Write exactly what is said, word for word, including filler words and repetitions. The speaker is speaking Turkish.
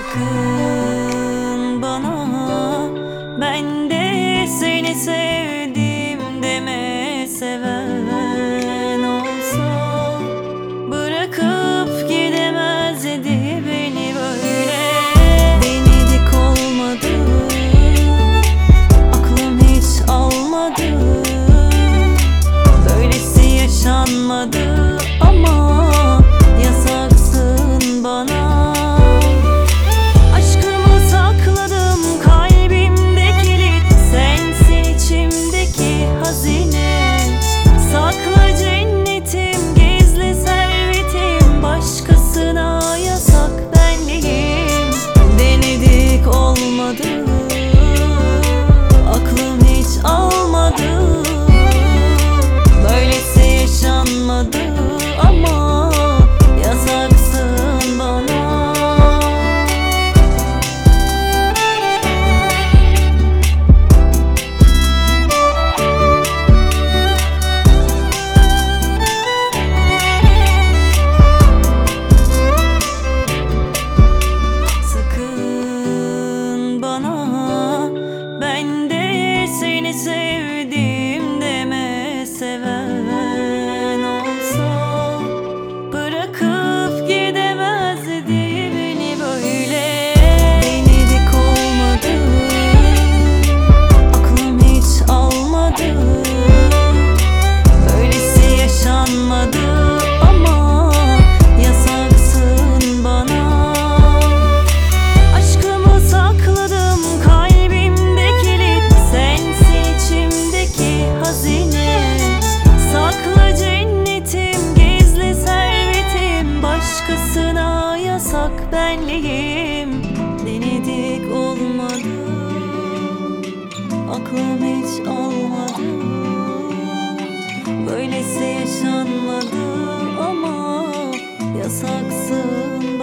Sakın bana ben de seni sevdim deme. Seven olsa bırakıp gidemezdi beni böyle. Denedik olmadı, aklım hiç almadı, böylesi yaşanmadı ama yasaksın bana. Aklım hiç almadı, böylesi yaşanmadı ama yasaksın bana. Sakın bana ben de seni sevdim deme. Seven olsa bırakıp gidemezdi beni böyle. Denedik olmadı, aklım hiç almadı, böylesi yaşanmadı ama yasaksın bana. Başkasına yasak benliğim. Denedik olmadı, aklım hiç almadı, böylesi yaşanmadı ama yasaksın